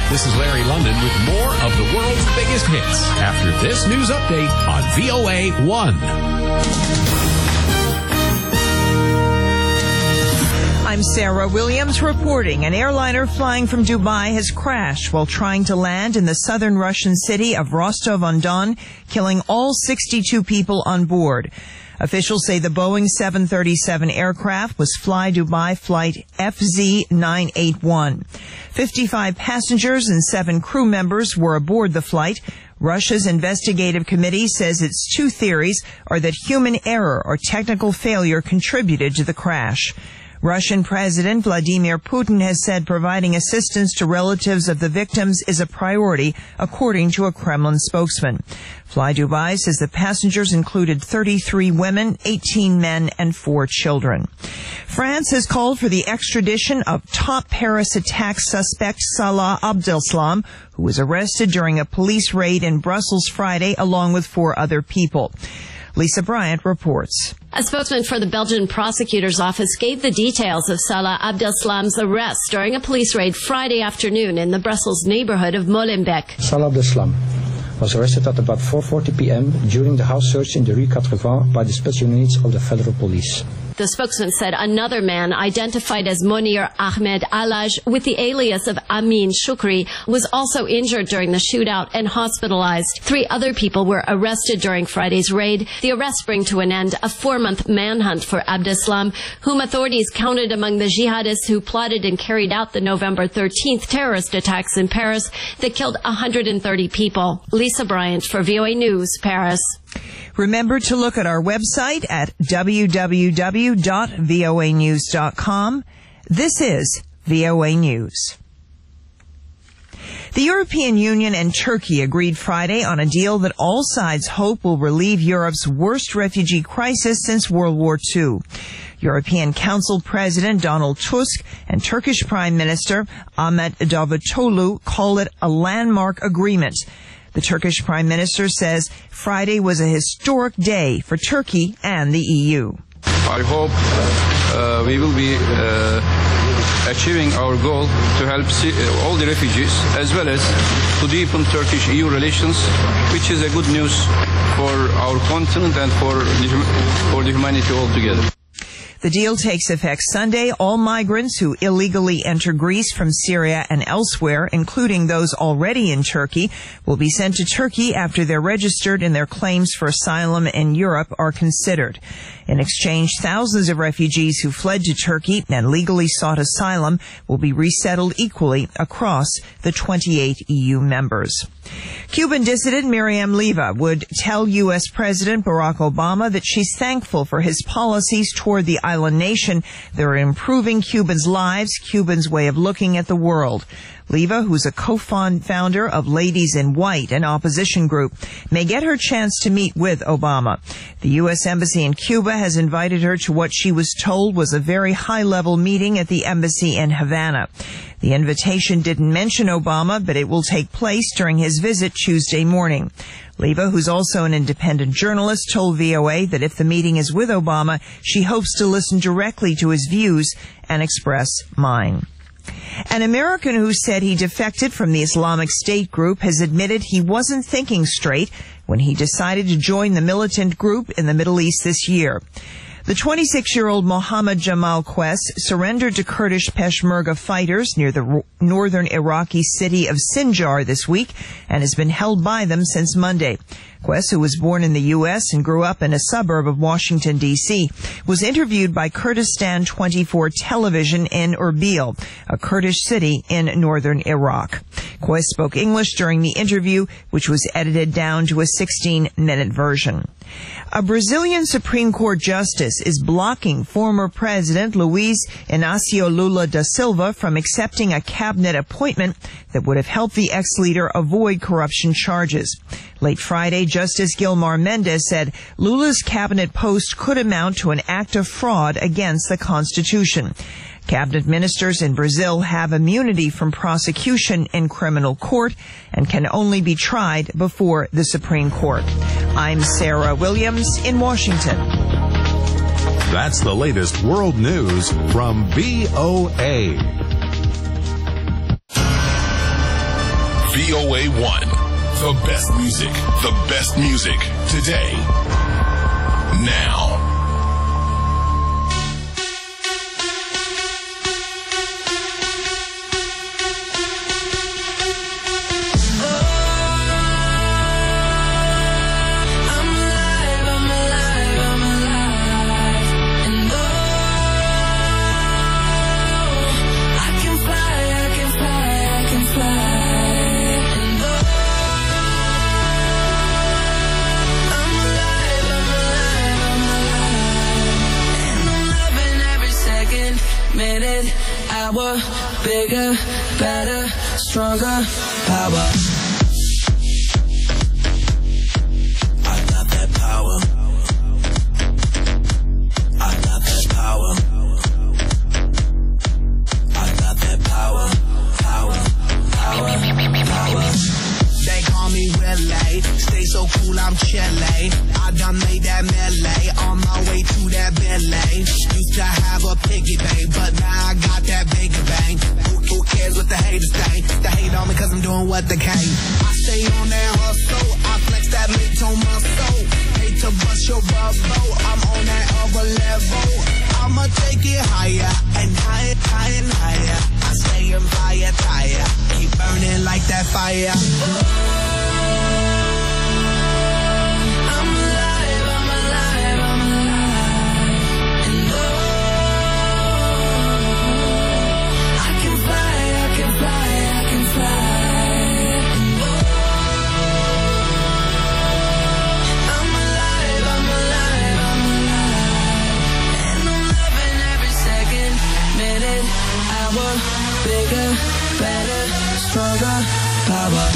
This is Larry London with more of the world's biggest hits after this news update on VOA 1. I'm Sarah Williams reporting. An airliner flying from Dubai has crashed while trying to land in the southern Russian city of Rostov-on-Don, killing all 62 people on board. Officials say the Boeing 737 aircraft was Fly Dubai flight FZ981. 55 passengers and 7 crew members were aboard the flight. Russia's investigative committee says its two theories are that human error or technical failure contributed to the crash. Russian President Vladimir Putin has said providing assistance to relatives of the victims is a priority, according to a Kremlin spokesman. Fly Dubai says the passengers included 33 women, 18 men, and 4 children. France has called for the extradition of top Paris attack suspect Salah Abdeslam, who was arrested during a police raid in Brussels Friday, along with 4 other people. Lisa Bryant reports. A spokesman for the Belgian prosecutor's office gave the details of Salah Abdeslam's arrest during a police raid Friday afternoon in the Brussels neighborhood of Molenbeek. Salah Abdeslam was arrested at about 4:40 p.m. during the house search in the Rue Quatre-Vents by the special units of the federal police. The spokesman said another man, identified as Monir Ahmed Alaj with the alias of Amin Shukri, was also injured during the shootout and hospitalized. 3 other people were arrested during Friday's raid. The arrests bring to an end a 4-month manhunt for Abdeslam, whom authorities counted among the jihadists who plotted and carried out the November 13th terrorist attacks in Paris that killed 130 people. Lisa Bryant for VOA News, Paris. Remember to look at our website at www.voanews.com. This is VOA News. The European Union and Turkey agreed Friday on a deal that all sides hope will relieve Europe's worst refugee crisis since World War II. European Council President Donald Tusk and Turkish Prime Minister Ahmet Davutoglu call it a landmark agreement. The Turkish Prime Minister says Friday was a historic day for Turkey and the EU. I hope we will be achieving our goal to help all the refugees, as well as to deepen Turkish-EU relations, which is a good news for our continent and for the humanity altogether. The deal takes effect Sunday. All migrants who illegally enter Greece from Syria and elsewhere, including those already in Turkey, will be sent to Turkey after they're registered and their claims for asylum in Europe are considered. In exchange, thousands of refugees who fled to Turkey and legally sought asylum will be resettled equally across the 28 EU members. Cuban dissident Miriam Leyva would tell U.S. President Barack Obama that she's thankful for his policies toward the island nation that are improving Cubans' lives, Cubans' way of looking at the world. Leyva, who's a co-founder of Ladies in White, an opposition group, may get her chance to meet with Obama. The U.S. Embassy in Cuba has invited her to what she was told was a very high-level meeting at the embassy in Havana. The invitation didn't mention Obama, but it will take place during his visit Tuesday morning. Leyva, who's also an independent journalist, told VOA that if the meeting is with Obama, she hopes to listen directly to his views and express mine. An American who said he defected from the Islamic State group has admitted he wasn't thinking straight when he decided to join the militant group in the Middle East this year. The 26-year-old Mohammed Jamal Quest surrendered to Kurdish Peshmerga fighters near the northern Iraqi city of Sinjar this week and has been held by them since Monday. Quest, who was born in the U.S. and grew up in a suburb of Washington, D.C., was interviewed by Kurdistan 24 television in Erbil, a Kurdish city in northern Iraq. Quest spoke English during the interview, which was edited down to a 16-minute version. A Brazilian Supreme Court justice is blocking former President Luiz Inácio Lula da Silva from accepting a cabinet appointment that would have helped the ex-leader avoid corruption charges. Late Friday, Justice Gilmar Mendes said Lula's cabinet post could amount to an act of fraud against the Constitution. Cabinet ministers in Brazil have immunity from prosecution in criminal court and can only be tried before the Supreme Court. I'm Sarah Williams in Washington. That's the latest world news from VOA. VOA1. The best music. The best music. Today. Now. Minute, hour, bigger, better, stronger, power. I got that power. I got that power. I got that power. Power, power, power. They call me Willie, stay so cool, I'm chilly. I done made that melee, on my way to that Bentley. Used to have a piggy bank, but now I got that bigger bang. Who cares what the haters think? They hate on me cause I'm doing what they can. I stay on that hustle, I flex that mid-tone muscle. Hate to bust your bubble, I'm on that other level. I'ma take it higher, and higher, higher, and higher. I stay on fire, tire, keep burning like that fire. Bigger, better, stronger, power.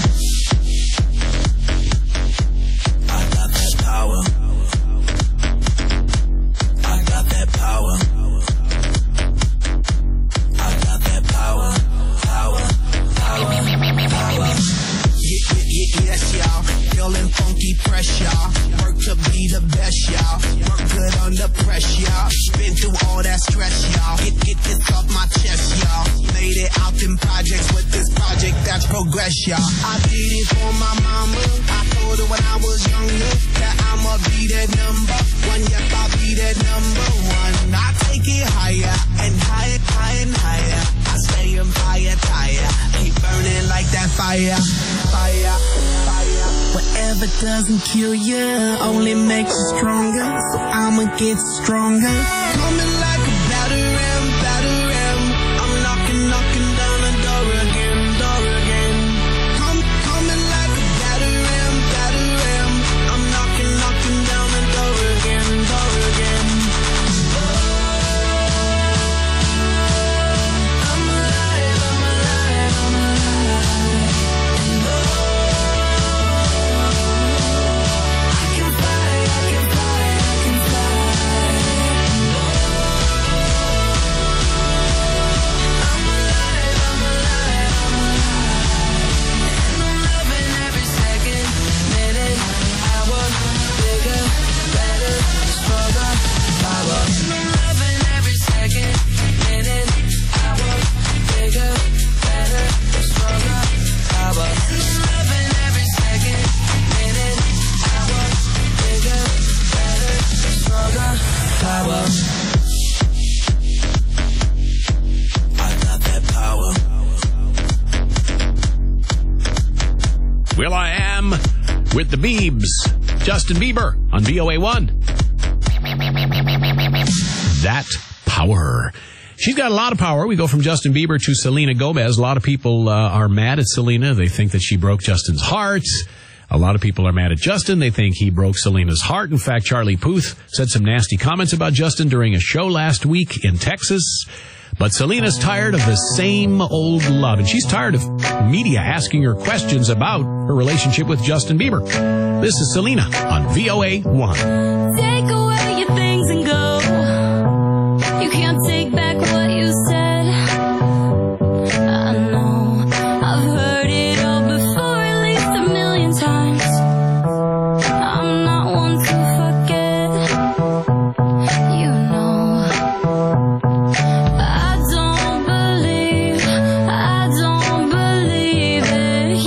I got that power. I got that power. I got that power. Power, power, power. Yes, y'all. Feeling funky fresh, y'all. Work to be the best, y'all. Work good under pressure, y'all. Been through all that stress, y'all. Get this off my chest, y'all. Made it out in projects with this project that's progress, y'all. I did it for my mama. I told her when I was younger that I'ma be that number one. Yes, I'll be that number one. I take it higher and higher, higher and higher. I stay on fire, tire. Keep burning like that fire. Fire, fire. Whatever doesn't kill you only makes you stronger. So I'ma get stronger. Coming like a batter ram, batter ram. I'm knocking down the door again, door again. Coming like a batter ram, batter ram. I'm knocking down the door again, door again. I'm alive, I'm alive, I'm alive. And I can fly, I can fly, I can fly. I'm alive, I'm alive, I'm alive. And I'm loving every second, minute, hour, bigger, better, stronger, power. And I'm loving every second, minute, hour, bigger, better, stronger, power. And I'm loving every second, minute, hour, bigger, better, stronger, power. I got that power. Will I Am with the Biebs. Justin Bieber on VOA1. That power. She's got a lot of power. We go from Justin Bieber to Selena Gomez. A lot of people are mad at Selena. They think that she broke Justin's heart. A lot of people are mad at Justin. They think he broke Selena's heart. In fact, Charlie Puth said some nasty comments about Justin during a show last week in Texas. But Selena's tired of the same old love, and she's tired of media asking her questions about her relationship with Justin Bieber. This is Selena on VOA1. Take away your things and go. You can't take back what you said. I know I've heard it all before, at least 1,000,000 times. I'm not one to forget. You know I don't believe it.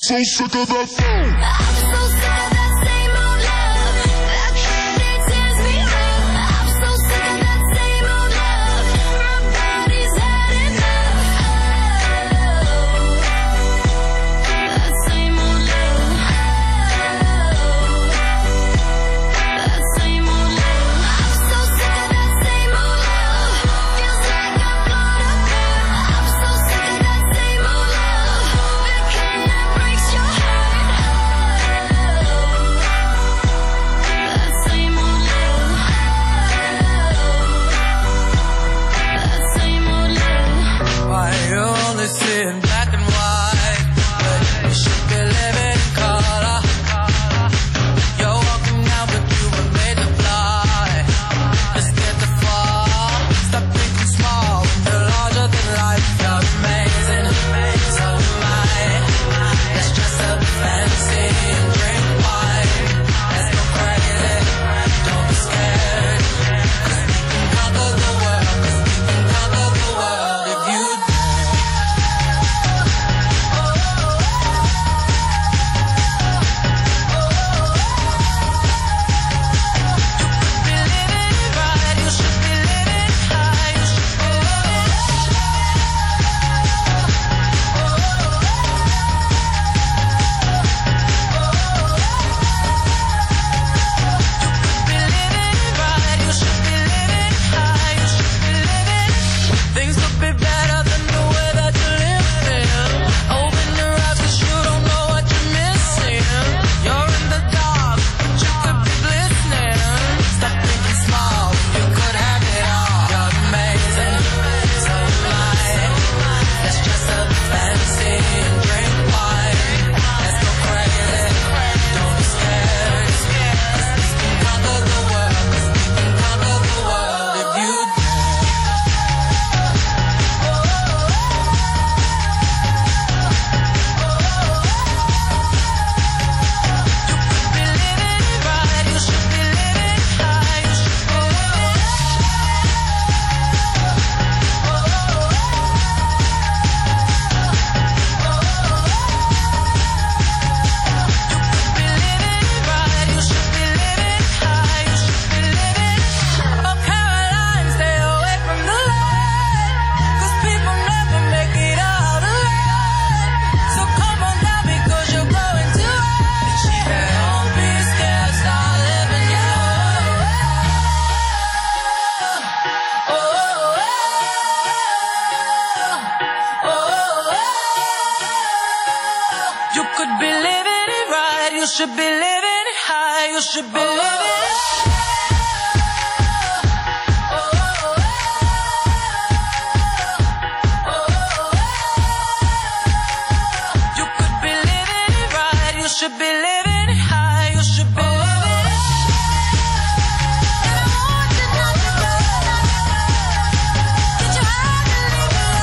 So sick of that phone. I'm so sick of that same old love. That candy tears me up. I'm so sick of that same old love. My body's had enough. That same old love. That same old love. I'm so sick of that same old love. Feels like I'm caught up here. I'm so sick of that same old love. The kind that breaks your heart. That same old love. That same old love. Why you only see in black and white, but you should be living in color. You're walking out, but you were made to fly. Just get the fall. Stop thinking small. You're larger than life. You're amazing. So am I. Let's dress up fancy and drink wine. Let's go crazy. Don't be scared. 'Cause we can conquer the world. 'Cause we can conquer the world if you things could be better than the way that you live in. Open your eyes 'cause you don't know what you're missing. You're in the dark, but you could be glistening. Stop thinking small, you could have it all. You're amazing, so am I. Let's dress up fancy and drink wine. Let's go crazy, don't be scared. 'Cause we can conquer the world. 'Cause we can conquer the world if you You could be living it right. You should be living it high. You should be living it. You could be living it right. You should be living it high. You should be living it. And I want to know you better. Get your heart and leave it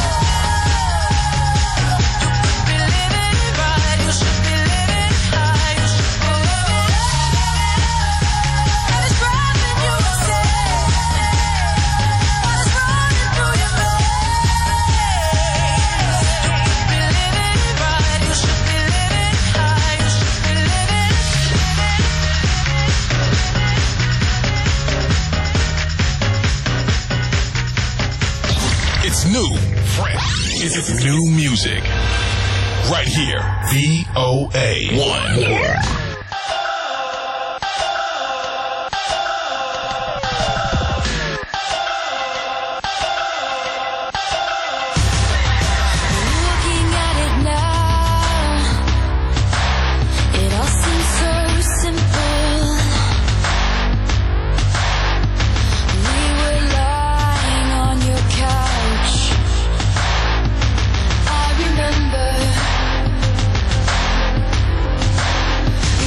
alone. You could be living it right. You should be living it high. You should be living it. And it's driving you insane. What is running through your veins? You could be living it right. You should be living it high. You should be living it. It's new, fresh. It's new music. Right here. VOA1. Looking at it now, it all seems so simple. We were lying on your couch. I remember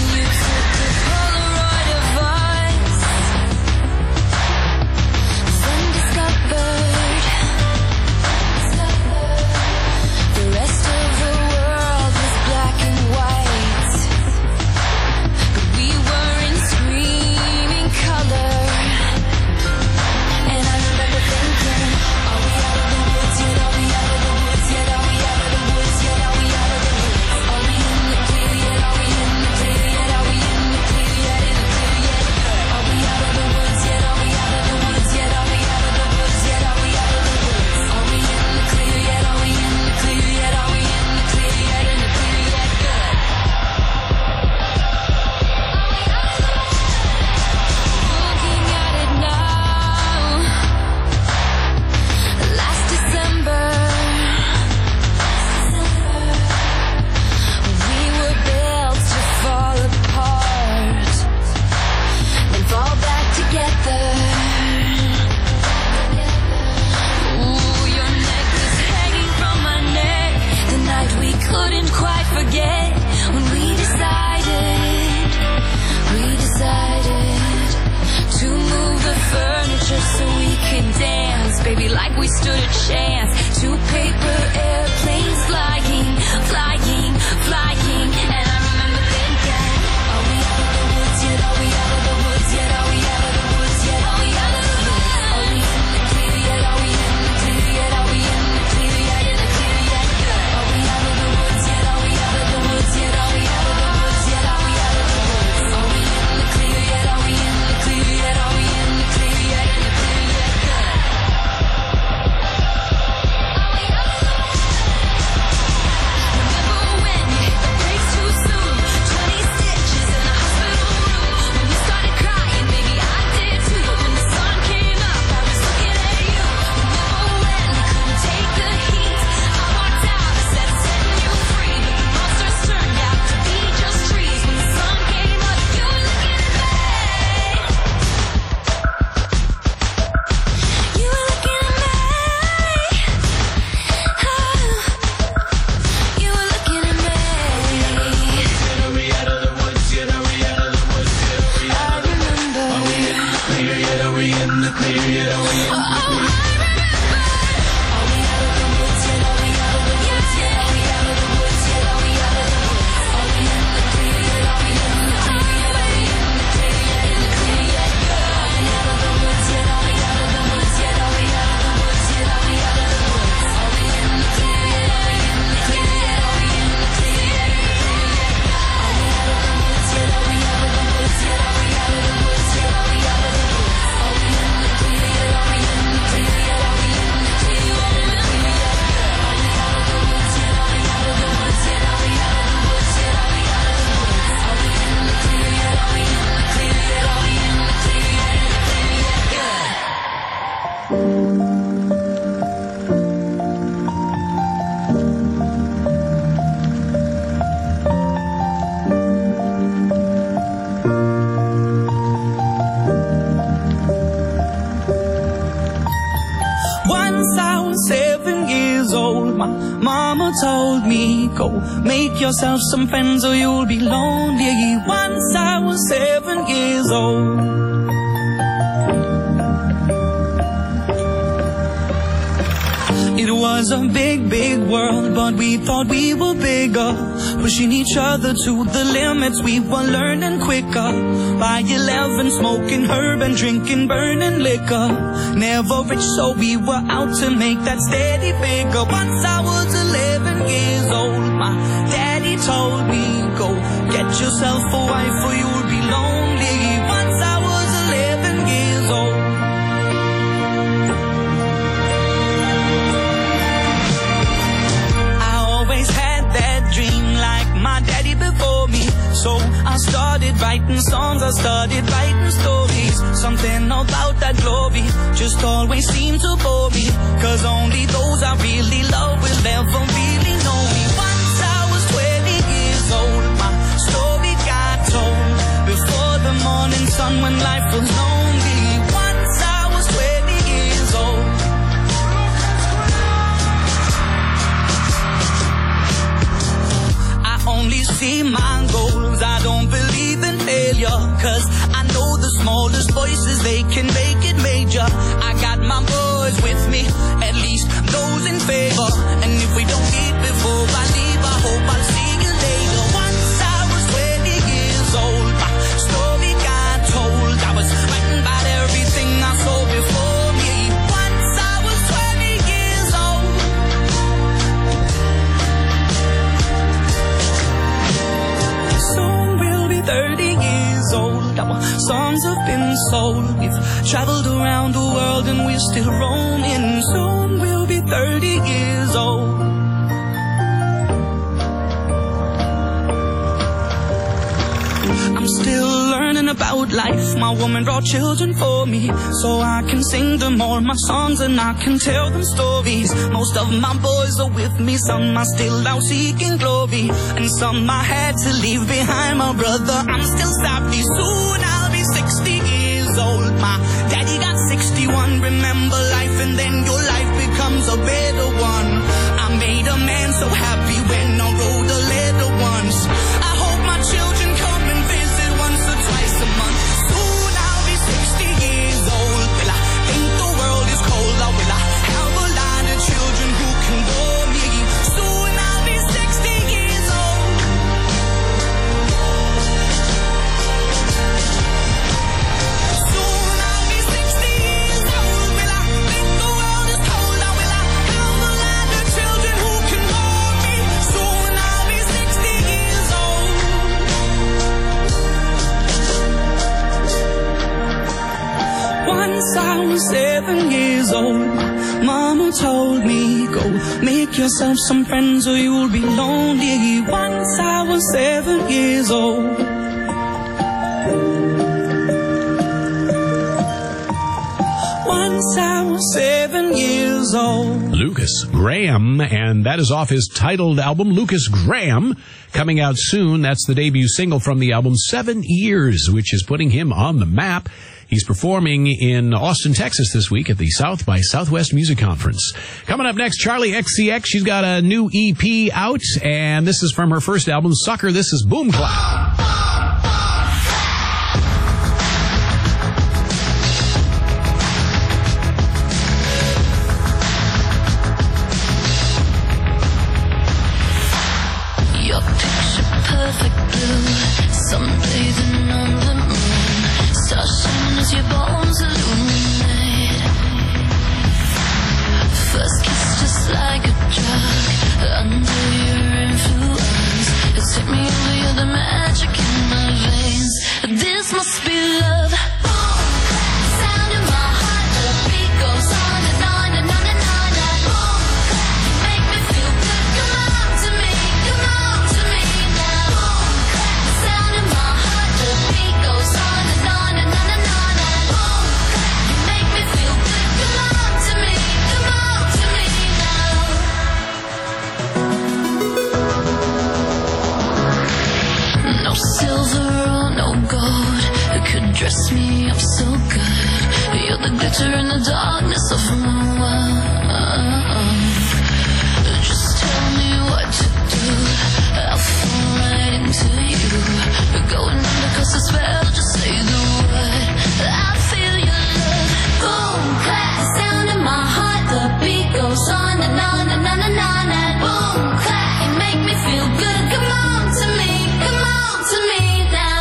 we stood a chance. 2 paper airplanes flying, flying, flying. And I remember thinking, are we out of the woods yet? Are we out of the woods yet? Are we out of the woods yet? Are we out of the woods? Are we in the clear yet? Are we in the clear yet? Are we in the clear yet? In the clear yet? Are we out of the woods yet? Are we out of the woods yet? Are we out of the woods yet? Are we out of the woods? Are we in the clear yet? Are we in the clear yet? Are we in the clear yet? In the clear yet? Are we out of the woods? Remember when you hit the brakes too soon? 20 stitches in the hospital room. When you started crying, maybe I did too. But when the sun came up, I was looking at you. Remember when you couldn't take the heat? I walked out instead of setting you free. But the monsters turned out to be just trees. When the sun came up, you were looking at me. You were looking at me. You were looking at me. Are we out of the woods yet? Are we out of the woods yet? I remember. Are we in the clear yet? Are we in the clear yet? Are we in the Oh, I remember. Are we out of the woods yet? Are we out of the woods yet? Are we out of the woods yet? Are we out of the woods? Are we in the clear yet? Are we in the clear yet? Are we in the clear yet? In the clear yet? Are we out of the woods yet? Are we out of the woods yet? Are we out of the woods yet? Are we out of the woods? Are we in the clear yet? Are we in the clear yet? Are we in the clear yet? In the clear yet? Are we out of the woods yet? Are we out of the woods yet? Are we out of the woods yet? Are we out of the woods? Are we in the clear yet? Are we in the clear yet? Are we in the clear yet? In the clear yet? Are we out of the woods yet? Are we out of the woods yet? Are we out of the woods yet? Are we out of the woods? Are we in the clear yet? Are we in the clear yet? Are we in the clear yet? In the clear yet? Once I was 7 years old, my mama told me, go make yourself some friends or you'll be lonely. Once I was 7 years old. It was a big, big world, but we thought we were bigger. Pushing each other to the limits, we were learning quicker. By 11, smoking herb and drinking burning liquor. Never rich, so we were out to make that steady figure. Once I was 11 years old, my daddy told me, go get yourself a wife or you'll be lonely. Once I was 11 years old. My daddy before me, so I started writing songs, I started writing stories. Something about that glory just always seemed to bore me, 'cause only those I really love will ever really know me. Once I was 20 years old, my story got told before the morning sun when life was lonely. Once I was 20 years old. Only see my goals, I don't believe in failure, 'cause I know the smallest voices, they can make it major. I got my boys with me, at least those in favor. And if we don't meet before I leave, I hope I'll see you later. Once I was 20 years old, my story got told. I was writing about everything I saw before me. Once I was 20 years old. Soon we'll be 30 years old. Our songs have been sold. We've traveled around the world and we're still roaming. Soon we'll be 30 years old. I'm still learning about life. My woman brought children for me, so I can sing them all my songs and I can tell them stories. Most of my boys are with me, some are still out seeking glory, and some I had to leave behind. My brother, I'm still sorry. Soon I'll be 60 years old. My daddy got 61. Remember life and then your life becomes a better one. I made a man so happy when I wrote a letter once. I hope my children come and visit once or twice a month. Soon I'll be 60 years old. Will I think the world is cold, or will I have I was 7 years old, Mama told me, go make yourself some friends or you'll be lonely. Once I was 7 years old. Once I was 7 years old. Lucas Graham, and that is off his titled album, Lucas Graham, coming out soon. That's the debut single from the album, 7 Years, which is putting him on the map. He's performing in Austin, Texas this week at the South by Southwest Music Conference. Coming up next, Charlie XCX. She's got a new EP out, and this is from her first album, Sucker. This is Boom Clap. Dress me up so good. You're the glitter in the darkness of my world. Just tell me what to do. I'll fall right into you. Going under 'cause the spell, just say the word. I feel your love. Boom, clap, sound in my heart. The beat goes on and on and on and on. And boom, clap, you make me feel good. Come on to me, come on to me now.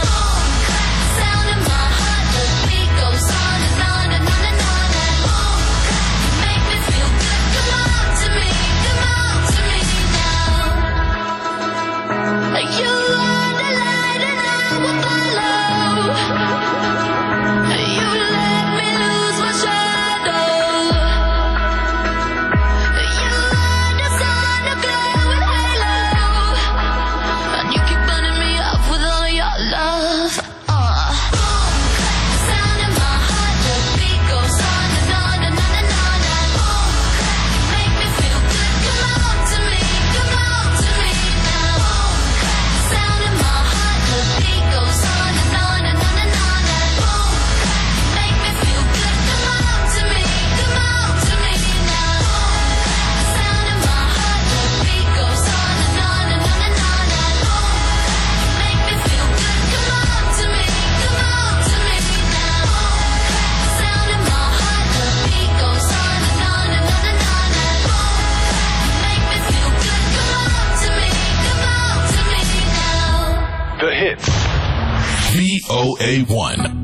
The hits. VOA1.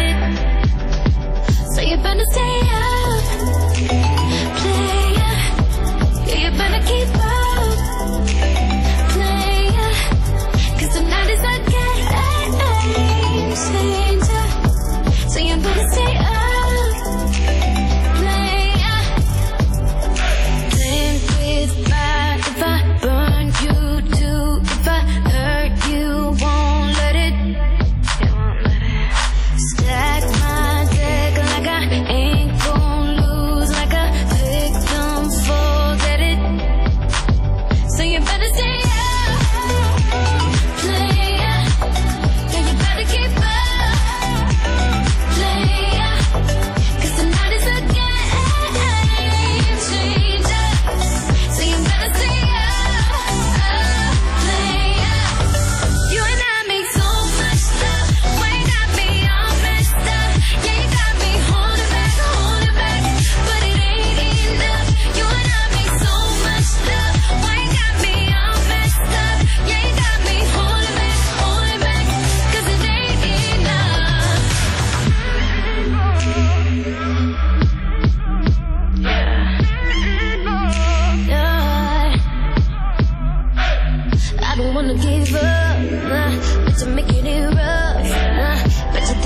Stay up, play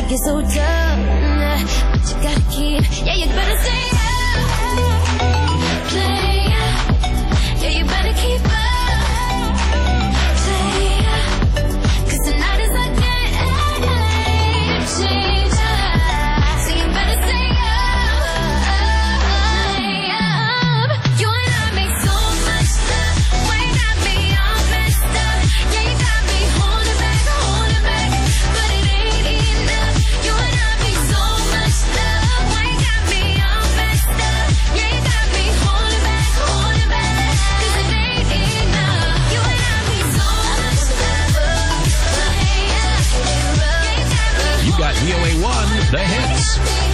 make it so tough. But you gotta keep, yeah, you better stay up. Play up. Yeah, you better keep up. Play up. 'Cause tonight is our game. Change up. So you better stay up. You and I make so much love. Why you got me all messed up? Yeah, you got me holding back, but it ain't enough. You and I make so much love. Why you got me all messed up? Yeah, you got me holding back, 'cause it ain't enough. You and I make so much love. You got VOA1, the hits.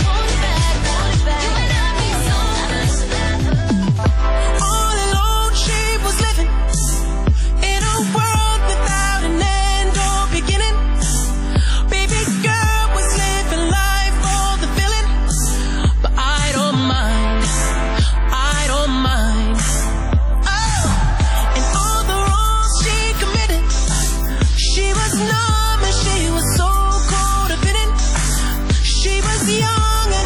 All alone she was living in a world without an end or beginning. Baby girl was living life for the feeling. But I don't mind, I don't mind. Oh, and all the wrongs she committed, she was numb and she was so codependent. She was young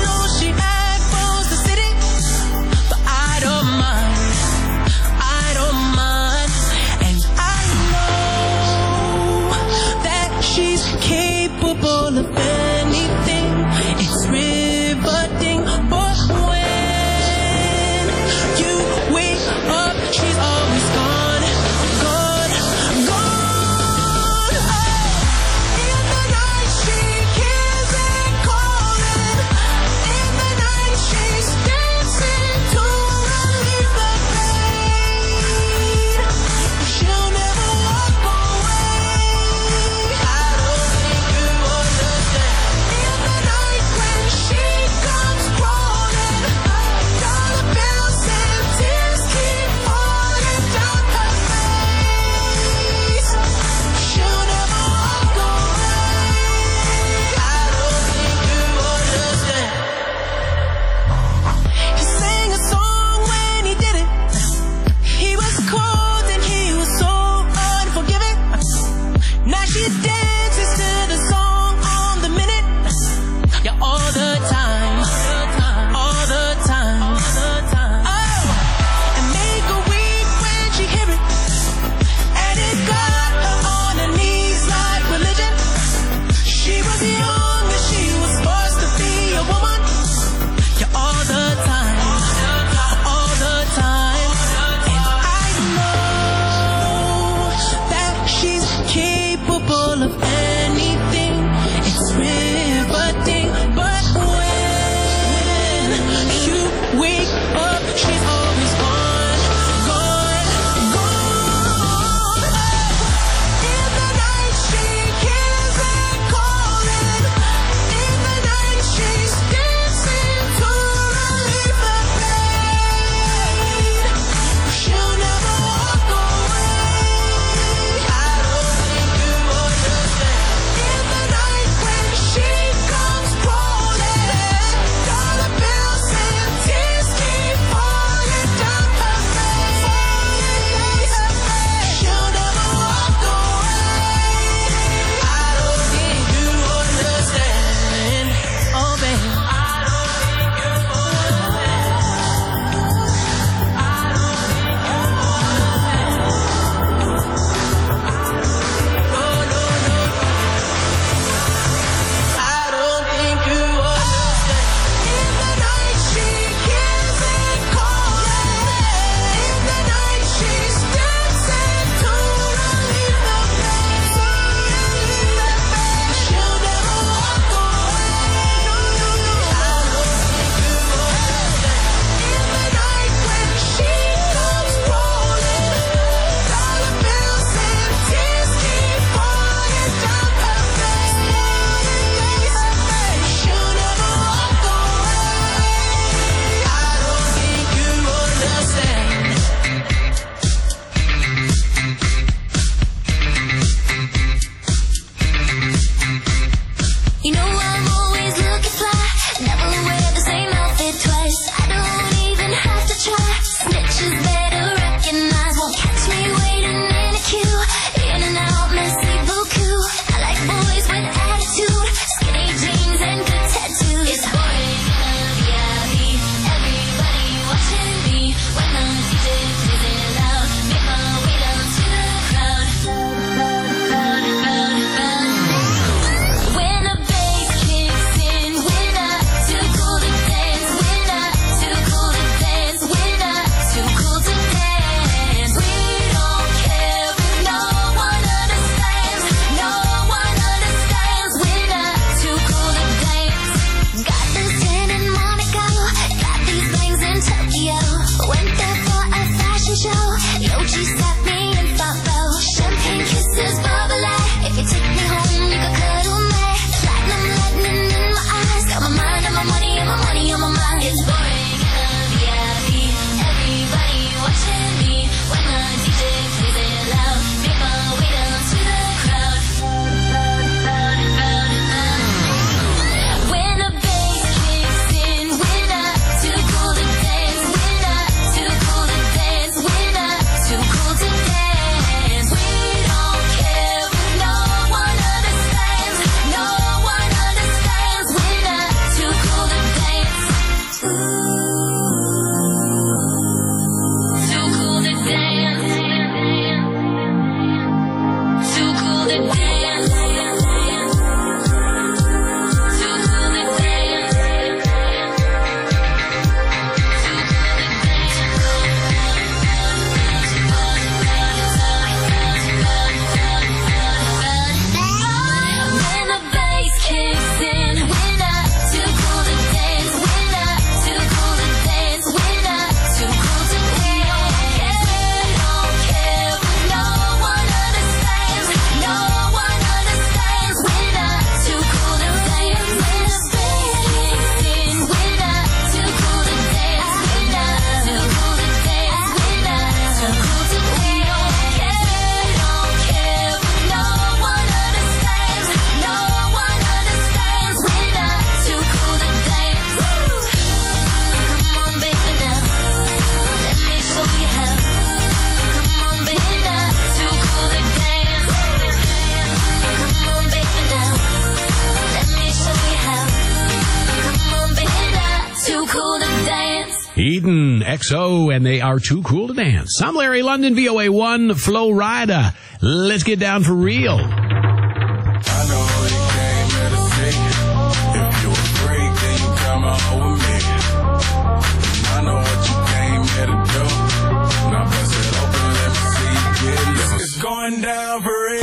Eden, XO, and they are too cool to dance. I'm Larry London, VOA1, Flo Rida. Let's get down for real. I know you came here to see. If you a freak, then you come on with me. I know what you came here to do. Now bust it open, let me see you get loose. It's going down for real.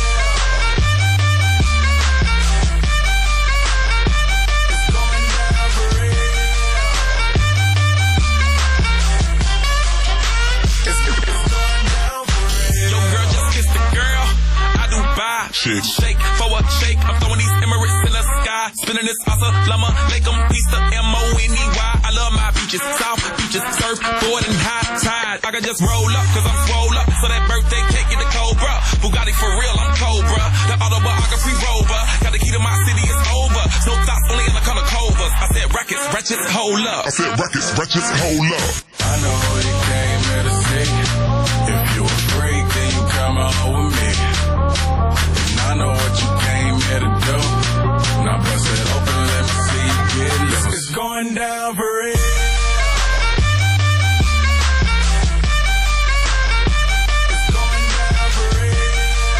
Shake for a shake, I'm throwing these Emirates in the sky. Spinning this Llama, make them piece the M-O-N-E-Y. I love my beaches, south beaches, surfboard and high tide. I can just roll up, cause I'm swole up. So that birthday cake in the Cobra. Bugatti for real, I'm Cobra. The autobiography rover. Got the key to my city, it's over. No thoughts, only in the color covers. I said rackets, wretches, hold up. I said rackets, wretches, hold up. I know you came here to see. If you a freak, then you come on with me. I know what you came here to do. Now bust it open, let me see you get loose. It's going down for real. It's going down for real.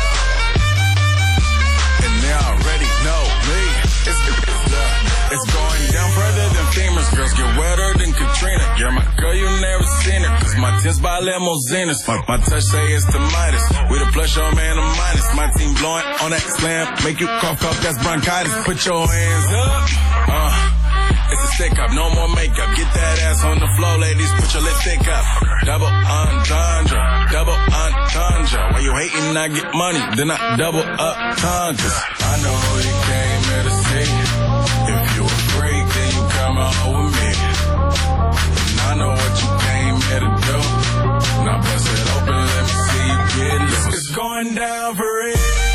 And they already know me. It's going down further than famous. Girls get wetter than Katrina. You're my girl, you never seen her. Cause my tins by limousines. My touch say it's the Midas. We the plus your man a minus. My team blowing on that slam. Make you cough up, that's bronchitis. Put your hands up. It's a stick up, no more makeup. Get that ass on the floor, ladies. Put your lipstick up. Double entendre. Double entendre. While you hating, I get money. Then I double up tundras. I know you came here to see. If you a freak, then you come on with me. I know what you came here to do. Now bust it open, let me see you get loose. It's going down for real.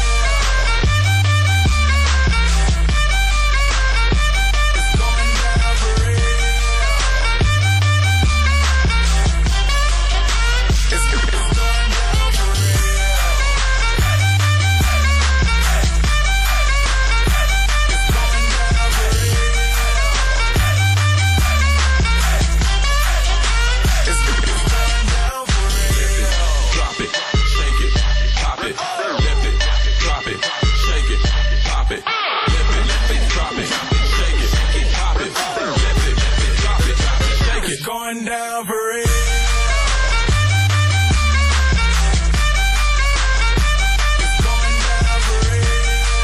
It's going down for real. It's going down for real. It's going down for real. Drop it, shake it, pop it, lift it, drop it, shake it, pop it, lift it, drop it, shake it, pop it, lift it, drop it, shake it. Going down for real. It's going down for real.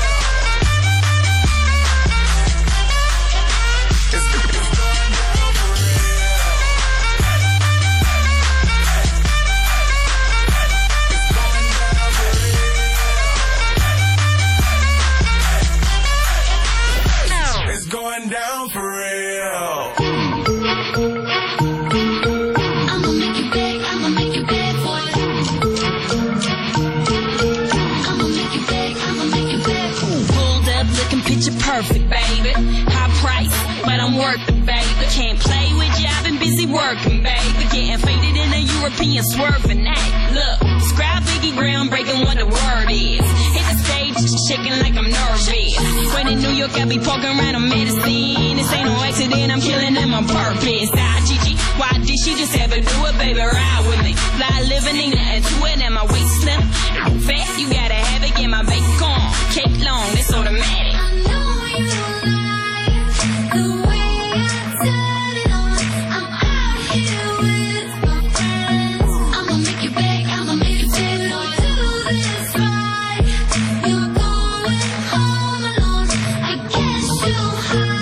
It's going down for real. It's going down for real. I'ma make you big for you. I'ma make you big for you. Pulled up looking picture perfect, baby. High price, but I'm worth it, baby. Can't play with you, I've been busy working, baby. Getting faded in a European swerving act. Look, describe Biggie groundbreaking what the word is. Hit the stage, shaking like I'm nervous. When in New York, I be poking around on medicine. This ain't no accident, I'm killing them on purpose. Gigi, why did she just ever do it, baby? Ride with me. Fly living, ain't nothing to it, and my waist slim. Fat, you gotta have it, get my bacon. Cake long, it's automatic. I know you like the way I turn it on. I'm out here with my friends. I'ma make you big for you. Do this right. You're going home alone. I guess you hide.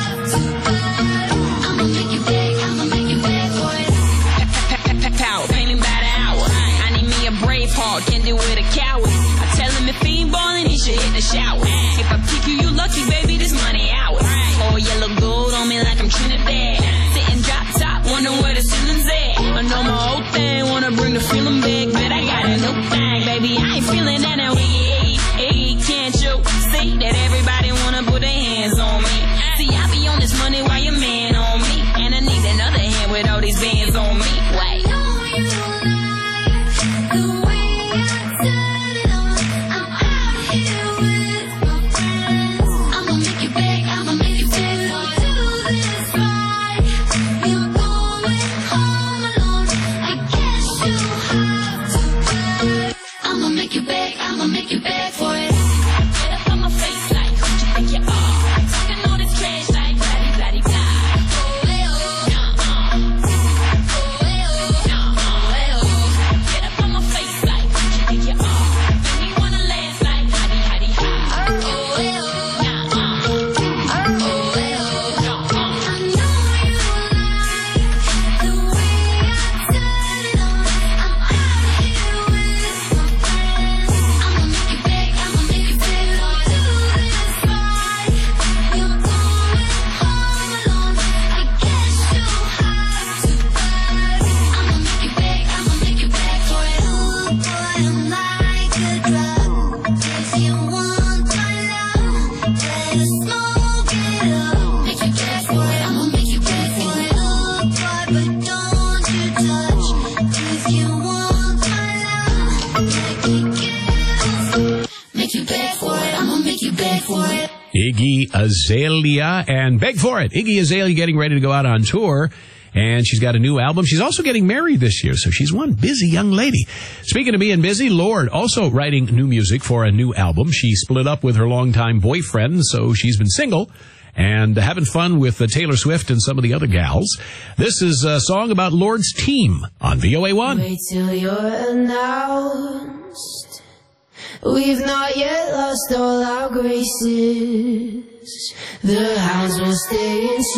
Iggy Azalea, and beg for it. Iggy Azalea getting ready to go out on tour, and she's got a new album. She's also getting married this year, so she's one busy young lady. Speaking of being busy, Lorde also writing new music for a new album. She split up with her longtime boyfriend, so she's been single and having fun with Taylor Swift and some of the other gals. This is a song about Lorde's team on VOA1. Wait till you're announced. We've not yet lost all our graces. The hounds will stay in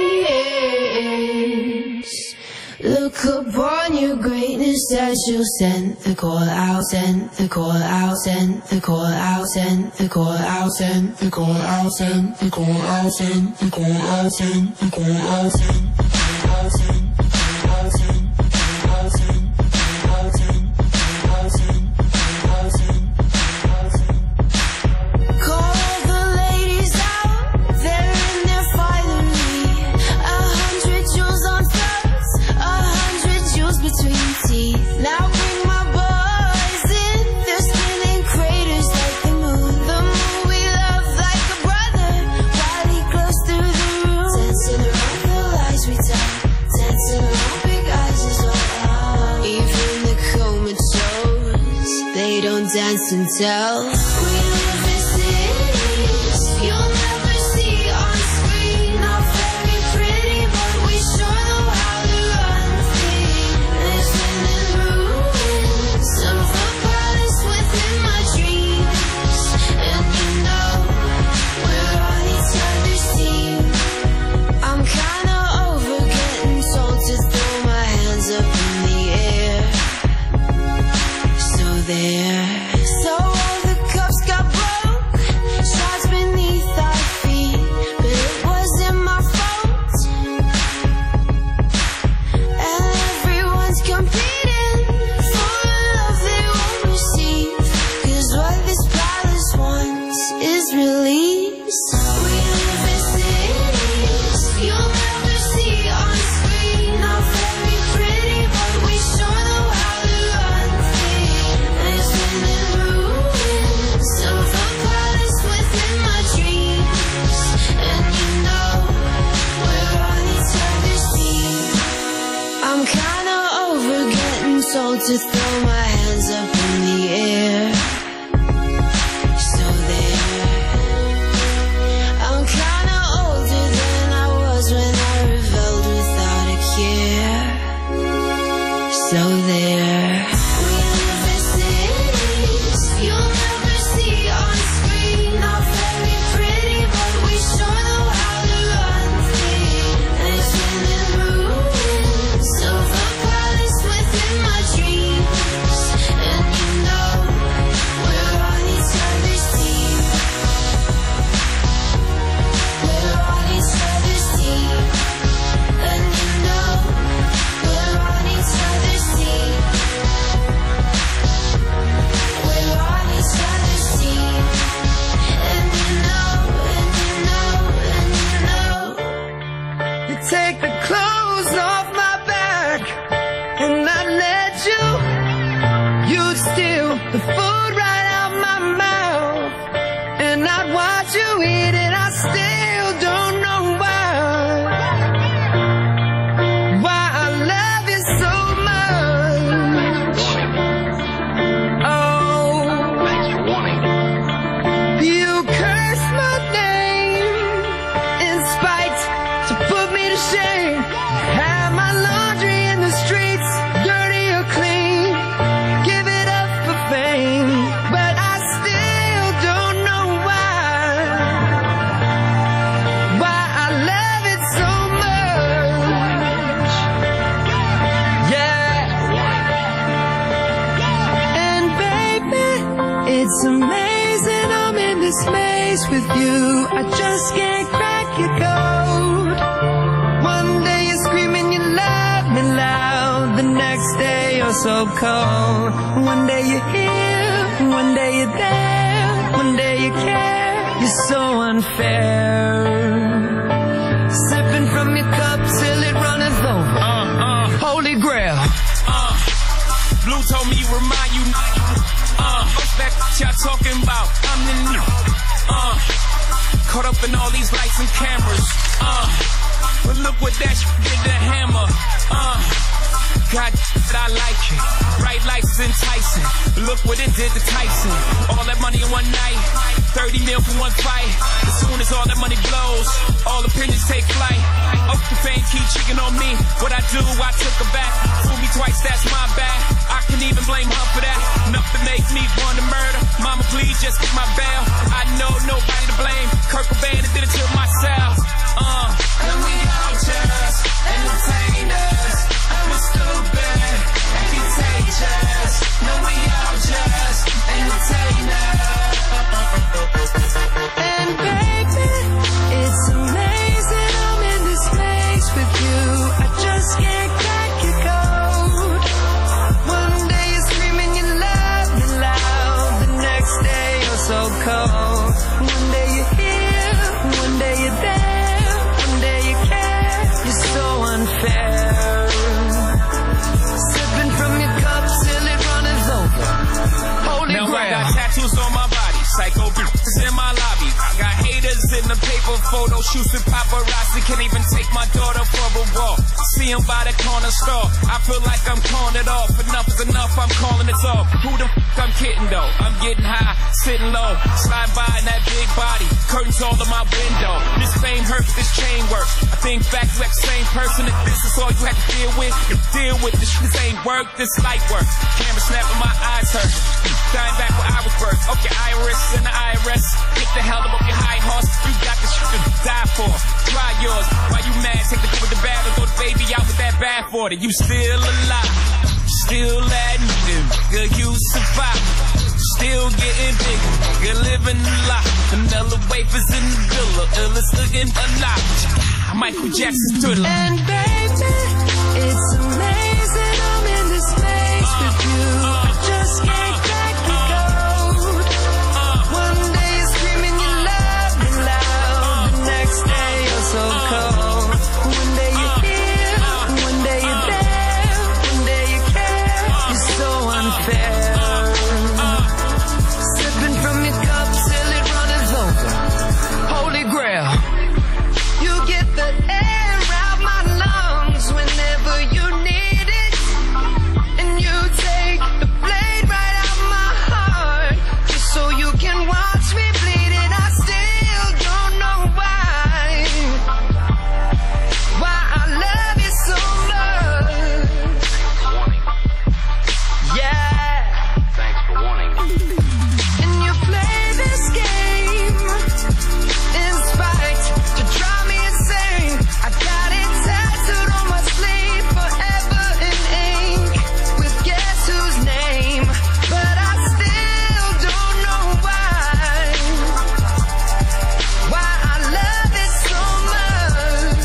chains. Look upon your greatness as you'll send the call out, send the call out, send the call out, send the call out, send the call out, send the call out, send the call out, send the call out, send the call out, send the call out, send the call out, send the call out, send the call out, send the call out, send. Call the ladies out, they're in there finally. 100 jewels on throats, 100 jewels between teeth. Now bring my boys in, they're spinning craters like the moon. The moon we love like a brother, while he glows through the room. Dancing around the lies we tell, dancing around big eyes is all. Even the comatose, they don't dance and tell. We live in cities you'll never see on screen. Not very pretty, but we sure know how to run things. Living in ruins of the palace within my dreams. And you know we're on each other's team. I'm kinda over getting told to throw my hands up in the air. So there. So all the cups got broke, shards beneath our feet, but it wasn't my fault. And everyone's competing for a love they won't receive, 'cause what this palace wants is release. We live in cities you'll never see on screen. Not very pretty, but we sure know how to run things. Living in ruins of the palace within my dreams. And you know we're on each other's team. I'm kinda over getting told to throw my hands up in the air. So there. I'm kinda older than I was when I rebelled without a care. So there. We live in cities you'll never see on screen. Not very pretty, but we sure know how to run things. Living in ruins of the palace within my dreams. And you know we're on each other's team. We're on each other's team. And you know we're on each other's team. We're on each other's team. And you know, and you know, and you know. You take the clothes off my back, and I let you. You steal the food right out my mouth, and I'd watch you eat it. I still don't know why I love you so much. Oh, you curse my name in spite to put me to shame. Have my laundry in the streets, dirty or clean. Give it up for fame, but I still don't know why I love it so much. Yeah. And baby, it's amazing I'm in this maze with you. I just can't crack your code. One day you're screaming you love me loud, the next day you're so cold. One day you're here, one day you're there, one day you care. You're so unfair. Sipping from your cup till it runneth over. Holy grail. Blue told me remind you. Back what y'all talking about. I'm the new. Caught up these lights and cameras. But look what that did to Hammer. God, I like it. Bright lights is enticing. Look what it did to Tyson. All that money in one night. 30 mil for one fight. As soon as all that money blows, all opinions take flight. Up the fame keep cheating on me. What I do, I took her back. Fool me twice, that's my bad. I can even blame her for that. Enough to make me want to murder. Mama, please just get my bail. I know nobody to blame. Kurt Cobain did it to myself. And we all just entertainers. I'm stupid and contagious. No, we all just entertainers. And baby, it's amazing I'm in this place with you. I just can't crack your code. One day you're screaming you love me loud. The next day you're so cold. One day you're here, one day you're there. One day you care, you're so unfair. Sipping from your cup till it runneth over. Holy now grail. I got tattoos on my body, psycho bitches in my lobby. I got haters in the paper photo shoots with paparazzi. Can't even take my daughter for a walk. See him by the corner store. I feel like I'm calling it off. Enough is enough, I'm calling it off. Who the f*** I'm kidding though? I'm getting high, sitting low, slide by in that big body. Curtains all in my window. This fame hurts, this chain works. I think back to that same person. If this is all you have to deal with, you deal with this. This ain't work, this light work. Camera snapping, my eyes hurt. Dying back where I was birthed. Okay, Iris and the IRS. Get the hell up your high horse. You got this shit to die for. Try yours. Why you mad? Take the good with the bad and throw the baby out with that bad for it. You still alive. Still admitting, girl, you survive. Still getting bigger, you're living a lot. Vanilla wafers in the villa, illest looking alive. Michael Jackson Thriller. And baby, it's amazing I'm in this place with you. I just can't crack the code. One day you're screaming you love me loud. The next day you're so cold. One day you're here, one day you're there. One day you care, you're so unfair. Sipping from your cup till it runneth over. Holy grail. You get the air out my lungs whenever you need it. And you take the blade right out my heart just so you can watch me bleed. And I still don't know why I love you so much. Yeah. Thanks for warning. And you play this game in spite to drive me insane. I got it tattooed on my sleeve, forever in ink, with guess whose name. But I still don't know why I love it so much.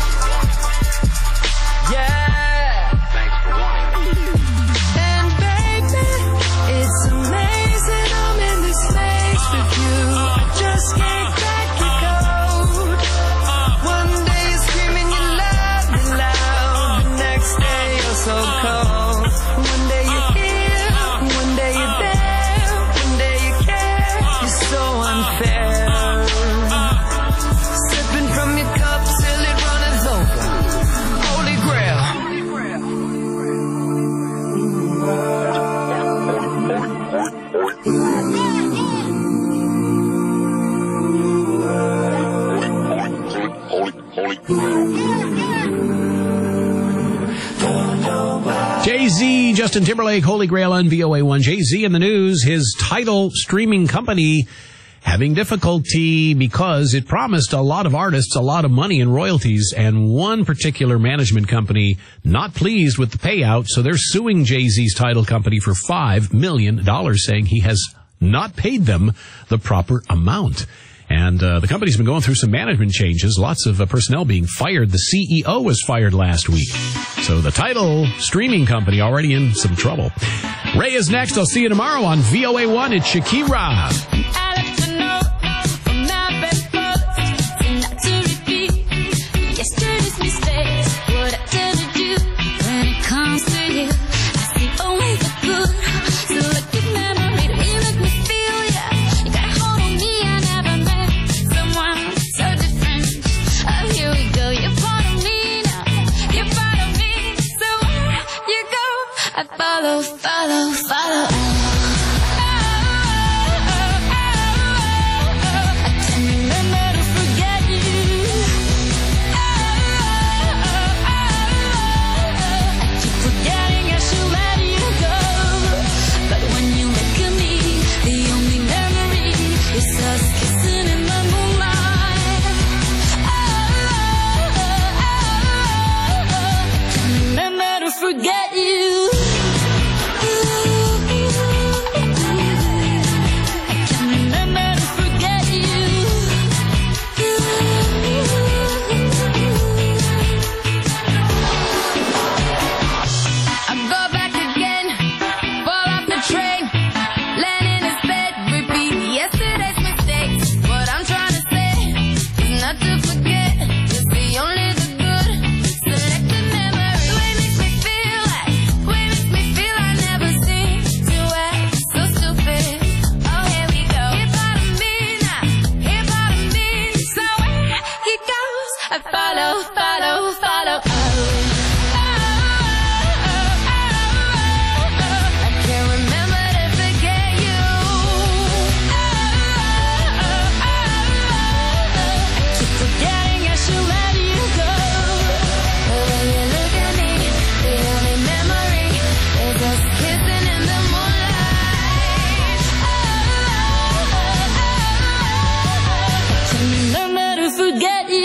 Yeah. Thanks for warning. And baby, it's amazing I'm in this place with you. I just can't crack your code. One day you're screaming you love me loud. The next day you're so cold. One day you're here, one day you're there. One day you care, you're so unfair. Sipping from your cup till it runneth over. Holy grail. Jay-Z, Justin Timberlake, Holy Grail on VOA1. Jay-Z in the news, his Tidal streaming company having difficulty because it promised a lot of artists a lot of money in royalties, and one particular management company not pleased with the payout, so they're suing Jay-Z's Tidal company for $5 million, saying he has not paid them the proper amount. And the company's been going through some management changes, lots of personnel being fired. The CEO was fired last week. So the Tidal streaming company already in some trouble. Ray is next. I'll see you tomorrow on VOA1. It's Shakira. So follow, follow, follow. Forget you. I can't remember to forget you. I go back again, fall off the train, land in his bed, repeat yesterday's mistakes. What I'm trying to say is not to forget, just the only the good. Selected memory. I follow, follow, follow. I can't remember to forget you. I keep forgetting I should let you go. But when you look at me, the only memory is us kissing in the moonlight. I can't remember to forget you.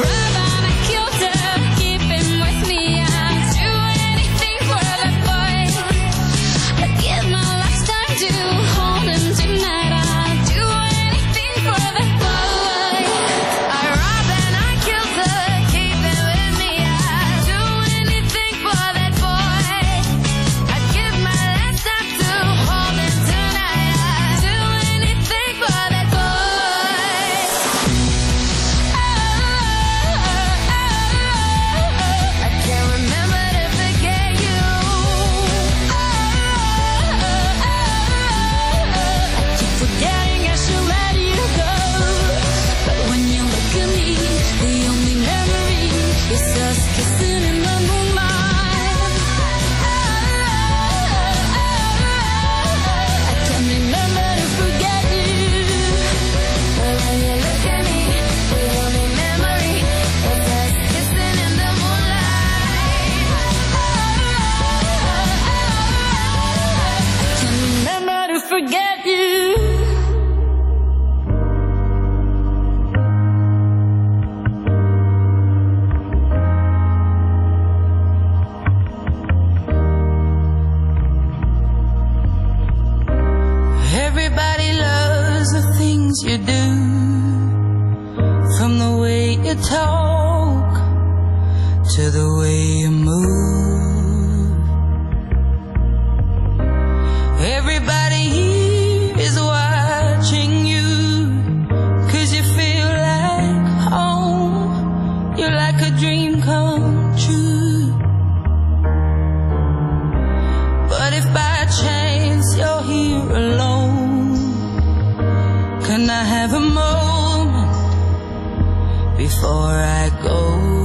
Forget you. Everybody loves the things you do, from the way you talk to the way you move. Everybody here is watching you, 'cause you feel like home. You're like a dream come true. But if by chance you're here alone, can I have a moment before I go?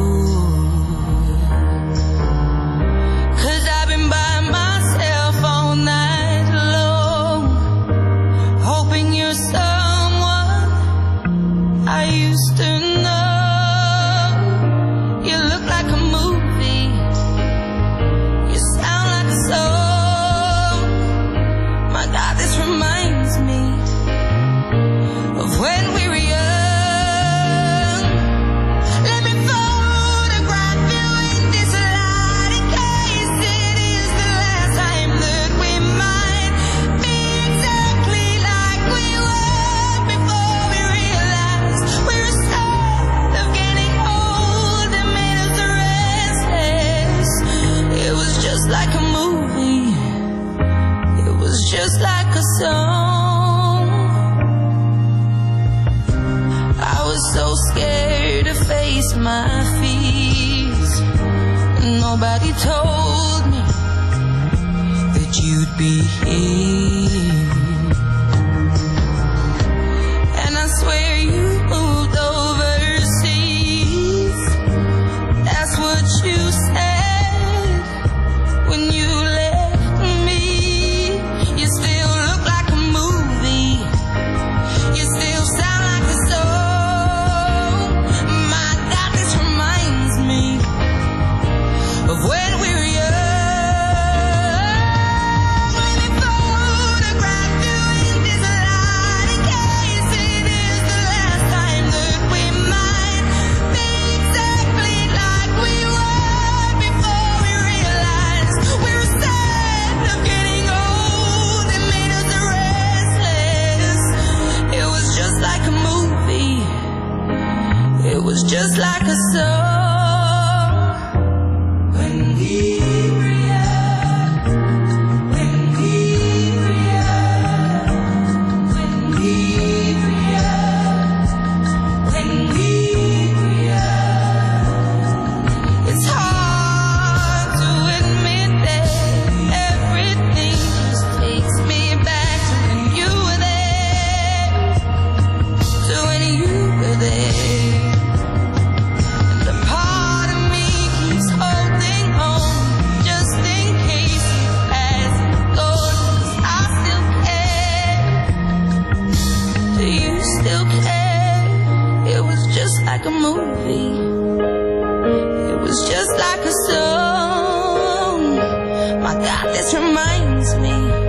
Like a movie, it was just like a song. I was so scared to face my fears, and nobody told me that you'd be here. And I swear you moved overseas, that's what you said when you left me. God, this reminds me